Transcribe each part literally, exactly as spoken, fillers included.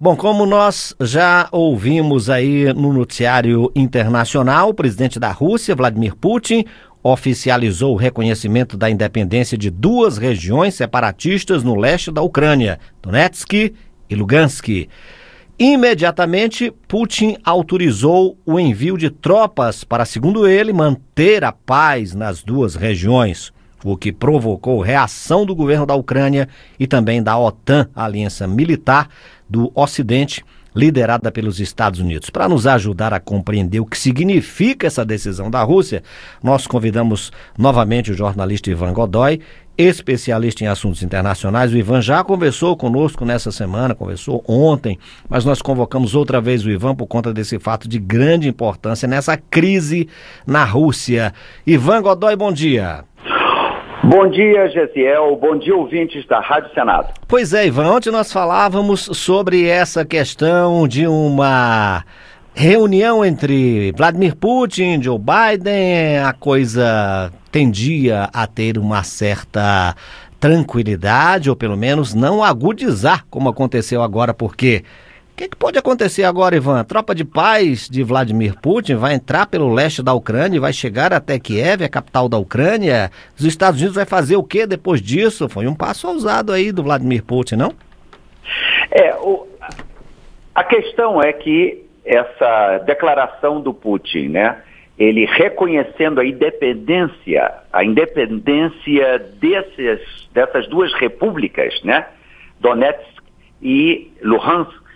Bom, como nós já ouvimos aí no noticiário internacional, o presidente da Rússia, Vladimir Putin, oficializou o reconhecimento da independência de duas regiões separatistas no leste da Ucrânia, Donetsk e Lugansk. Imediatamente, Putin autorizou o envio de tropas para, segundo ele, manter a paz nas duas regiões, o que provocou reação do governo da Ucrânia e também da OTAN, a aliança militar do Ocidente, liderada pelos Estados Unidos. Para nos ajudar a compreender o que significa essa decisão da Rússia, nós convidamos novamente o jornalista Ivan Godoy, especialista em assuntos internacionais. O Ivan já conversou conosco nessa semana, conversou ontem, mas nós convocamos outra vez o Ivan por conta desse fato de grande importância nessa crise na Rússia. Ivan Godoy, bom dia. Bom dia, Gesiel. Bom dia, ouvintes da Rádio Senado. Pois é, Ivan, ontem nós falávamos sobre essa questão de uma reunião entre Vladimir Putin e Joe Biden. A coisa tendia a ter uma certa tranquilidade, ou pelo menos não agudizar, como aconteceu agora, porque... O que, que pode acontecer agora, Ivan? A tropa de paz de Vladimir Putin vai entrar pelo leste da Ucrânia e vai chegar até Kiev, a capital da Ucrânia. Os Estados Unidos vai fazer o que depois disso? Foi um passo ousado aí do Vladimir Putin, não? É, o, a questão é que essa declaração do Putin, né, ele reconhecendo a independência, a independência desses, dessas duas repúblicas, né, Donetsk e Luhansk,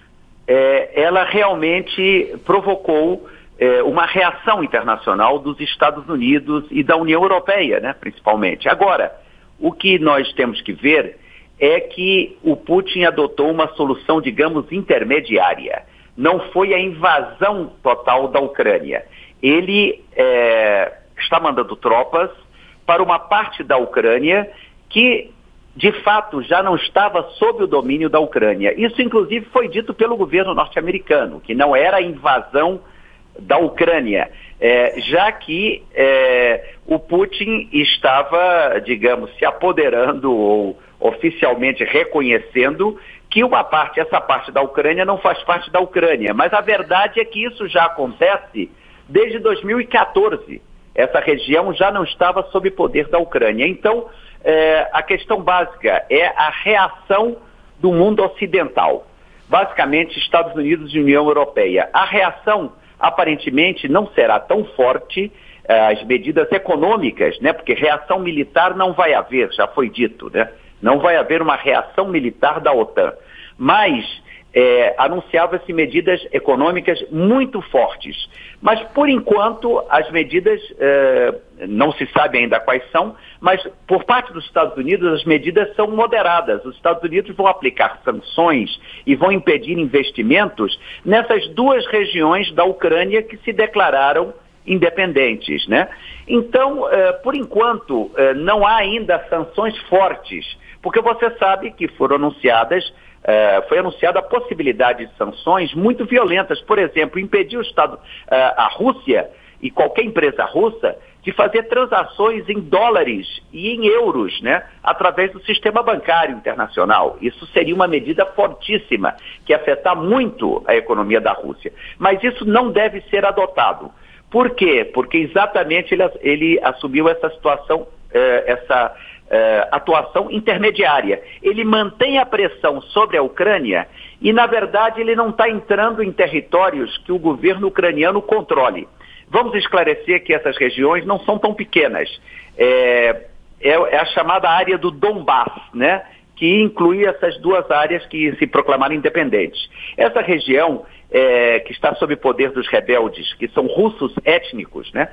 É, ela realmente provocou é, uma reação internacional dos Estados Unidos e da União Europeia, né, principalmente. Agora, o que nós temos que ver é que o Putin adotou uma solução, digamos, intermediária. Não foi a invasão total da Ucrânia. Ele é, está mandando tropas para uma parte da Ucrânia que... de fato, já não estava sob o domínio da Ucrânia. Isso, inclusive, foi dito pelo governo norte-americano, que não era a invasão da Ucrânia, é, já que é, o Putin estava, digamos, se apoderando ou oficialmente reconhecendo que uma parte, essa parte da Ucrânia não faz parte da Ucrânia. Mas a verdade é que isso já acontece desde dois mil e quatorze. Essa região já não estava sob poder da Ucrânia. Então, É, a questão básica é a reação do mundo ocidental, basicamente Estados Unidos e União Europeia. A reação, aparentemente, não será tão forte, eh, as medidas econômicas, né, porque reação militar não vai haver, já foi dito, né, não vai haver uma reação militar da OTAN, mas é, anunciava-se medidas econômicas muito fortes. Mas, por enquanto, as medidas, eh, não se sabe ainda quais são, mas, por parte dos Estados Unidos, as medidas são moderadas. Os Estados Unidos vão aplicar sanções e vão impedir investimentos nessas duas regiões da Ucrânia que se declararam independentes, né? Então, eh, por enquanto, eh, não há ainda sanções fortes, porque você sabe que foram anunciadas Uh, foi anunciada a possibilidade de sanções muito violentas. Por exemplo, impedir o Estado, uh, a Rússia e qualquer empresa russa de fazer transações em dólares e em euros, né, através do sistema bancário internacional. Isso seria uma medida fortíssima, que ia afetar muito a economia da Rússia. Mas isso não deve ser adotado. Por quê? Porque exatamente ele, ele assumiu essa situação, uh, essa... Uh, atuação intermediária. Ele mantém a pressão sobre a Ucrânia e, na verdade, ele não está entrando em territórios que o governo ucraniano controle. Vamos esclarecer que essas regiões não são tão pequenas. É, é, é a chamada área do Donbass, né, que inclui essas duas áreas que se proclamaram independentes. Essa região, é, que está sob poder dos rebeldes, que são russos étnicos, né,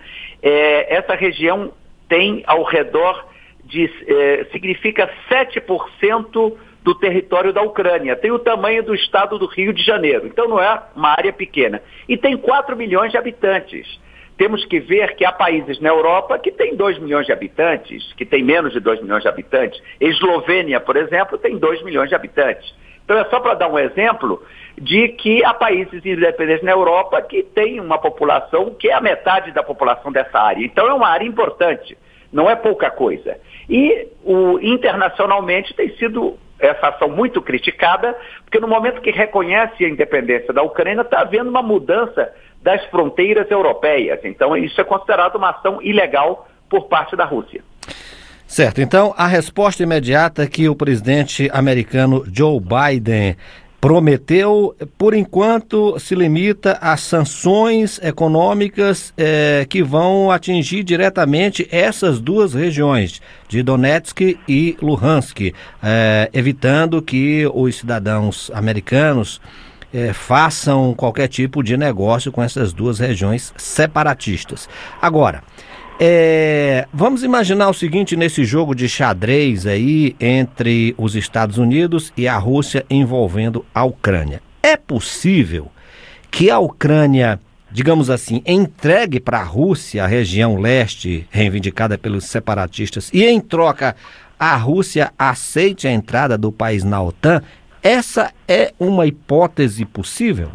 é, essa região tem ao redor De, eh, significa sete por cento do território da Ucrânia. Tem o tamanho do estado do Rio de Janeiro. Então não é uma área pequena. E tem quatro milhões de habitantes. Temos que ver que há países na Europa que têm dois milhões de habitantes, que têm menos de dois milhões de habitantes. Eslovênia, por exemplo, tem dois milhões de habitantes. Então é só para dar um exemplo de que há países independentes na Europa que têm uma população que é a metade da população dessa área. Então é uma área importante. Não é pouca coisa. E o, internacionalmente tem sido essa ação muito criticada, porque no momento que reconhece a independência da Ucrânia, está havendo uma mudança das fronteiras europeias. Então, isso é considerado uma ação ilegal por parte da Rússia. Certo. Então, a resposta imediata que o presidente americano Joe Biden prometeu, por enquanto, se limita a sanções econômicas eh, que vão atingir diretamente essas duas regiões, de Donetsk e Luhansk, eh, evitando que os cidadãos americanos eh, façam qualquer tipo de negócio com essas duas regiões separatistas. Agora, É, vamos imaginar o seguinte nesse jogo de xadrez aí entre os Estados Unidos e a Rússia envolvendo a Ucrânia. É possível que a Ucrânia, digamos assim, entregue para a Rússia a região leste reivindicada pelos separatistas e em troca a Rússia aceite a entrada do país na OTAN? Essa é uma hipótese possível?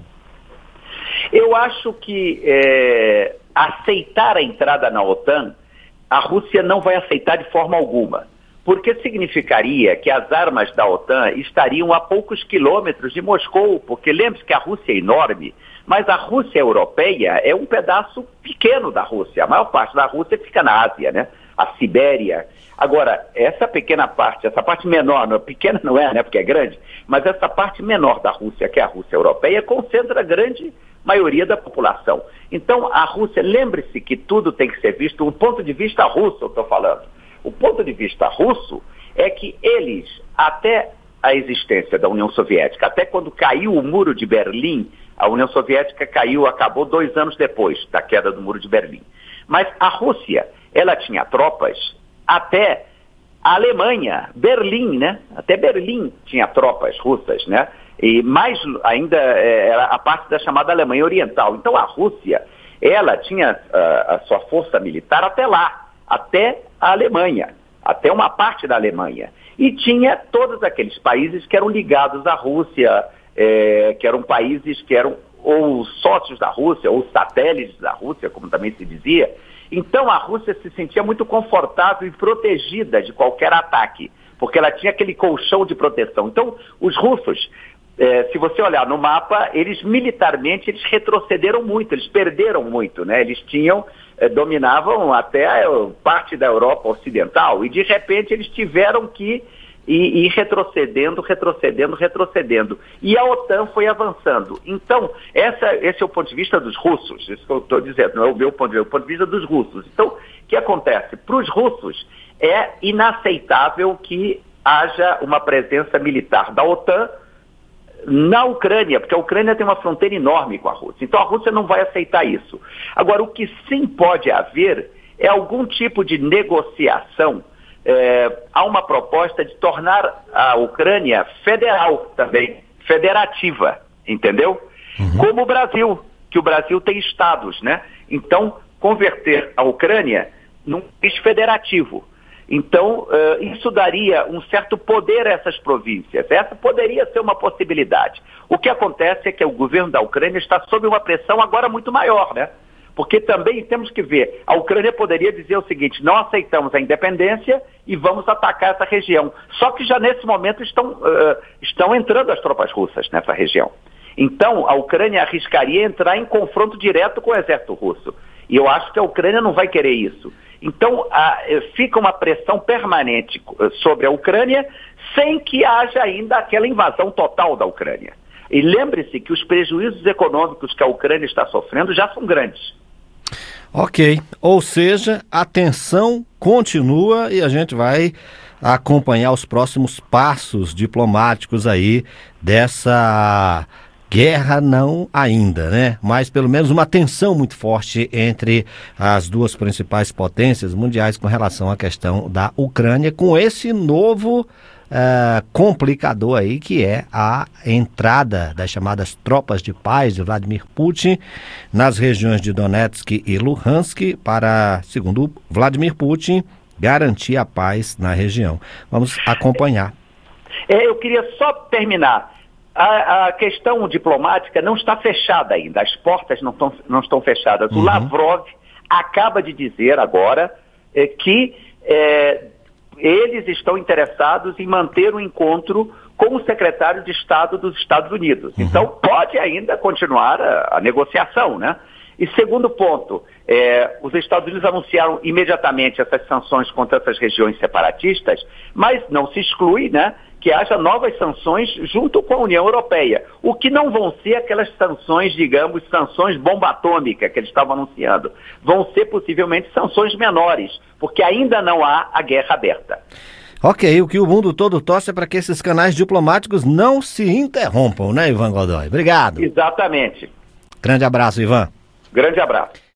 Eu acho que é, aceitar a entrada na OTAN, a Rússia não vai aceitar de forma alguma, porque significaria que as armas da OTAN estariam a poucos quilômetros de Moscou, porque lembre-se que a Rússia é enorme, mas a Rússia europeia é um pedaço pequeno da Rússia, a maior parte da Rússia fica na Ásia, né? A Sibéria. Agora, essa pequena parte, essa parte menor, não, pequena não é, né, porque é grande, mas essa parte menor da Rússia, que é a Rússia europeia, concentra a grande maioria da população. Então, a Rússia, lembre-se que tudo tem que ser visto do ponto de vista russo, eu estou falando. O ponto de vista russo é que eles, até a existência da União Soviética, até quando caiu o Muro de Berlim, a União Soviética caiu, acabou dois anos depois da queda do Muro de Berlim. Mas a Rússia, ela tinha tropas até a Alemanha, Berlim, né? Até Berlim tinha tropas russas, né? E mais ainda era a parte da chamada Alemanha Oriental. Então a Rússia, ela tinha uh, a sua força militar até lá, até a Alemanha, até uma parte da Alemanha. E tinha todos aqueles países que eram ligados à Rússia, eh, que eram países que eram ou sócios da Rússia, ou satélites da Rússia, como também se dizia. Então a Rússia se sentia muito confortável e protegida de qualquer ataque, porque ela tinha aquele colchão de proteção. Então os russos, eh, se você olhar no mapa, eles militarmente eles retrocederam muito, eles perderam muito, né? Eles tinham, eh, dominavam até a parte da Europa Ocidental e de repente eles tiveram que ir, ir retrocedendo, retrocedendo, retrocedendo. E a OTAN foi avançando. Então, essa, esse é o ponto de vista dos russos, isso que eu estou dizendo, não é o meu ponto de vista, é o ponto de vista dos russos. Então, o que acontece? Para os russos, é inaceitável que haja uma presença militar da OTAN na Ucrânia, porque a Ucrânia tem uma fronteira enorme com a Rússia. Então a Rússia não vai aceitar isso. Agora, o que sim pode haver é algum tipo de negociação. É, há uma proposta de tornar a Ucrânia federal também, federativa, entendeu? Uhum. Como o Brasil, que o Brasil tem estados, né? Então, converter a Ucrânia num país federativo. Então, uh, isso daria um certo poder a essas províncias. Essa poderia ser uma possibilidade. O que acontece é que o governo da Ucrânia está sob uma pressão agora muito maior, né? Porque também temos que ver, a Ucrânia poderia dizer o seguinte, não aceitamos a independência e vamos atacar essa região. Só que já nesse momento estão, uh, estão entrando as tropas russas nessa região. Então, a Ucrânia arriscaria entrar em confronto direto com o exército russo. E eu acho que a Ucrânia não vai querer isso. Então, a, fica uma pressão permanente sobre a Ucrânia, sem que haja ainda aquela invasão total da Ucrânia. E lembre-se que os prejuízos econômicos que a Ucrânia está sofrendo já são grandes. Ok, ou seja, a tensão continua e a gente vai acompanhar os próximos passos diplomáticos aí dessa guerra, não ainda, né? Mas pelo menos uma tensão muito forte entre as duas principais potências mundiais com relação à questão da Ucrânia, com esse novo uh, complicador aí que é a entrada das chamadas tropas de paz de Vladimir Putin nas regiões de Donetsk e Luhansk para, segundo Vladimir Putin, garantir a paz na região. Vamos acompanhar. É, eu queria só terminar. A, a questão diplomática não está fechada ainda, as portas não, tão, não estão fechadas. Uhum. O Lavrov acaba de dizer agora é, que é, eles estão interessados em manter um encontro com o secretário de Estado dos Estados Unidos. Uhum. Então, pode ainda continuar a, a negociação, né? E segundo ponto, é, os Estados Unidos anunciaram imediatamente essas sanções contra essas regiões separatistas, mas não se exclui, né, que haja novas sanções junto com a União Europeia, o que não vão ser aquelas sanções, digamos, sanções bomba atômica que eles estavam anunciando. Vão ser possivelmente sanções menores, porque ainda não há a guerra aberta. Ok, o que o mundo todo torce é para que esses canais diplomáticos não se interrompam, né, Ivan Godoy? Obrigado. Exatamente. Grande abraço, Ivan. Grande abraço.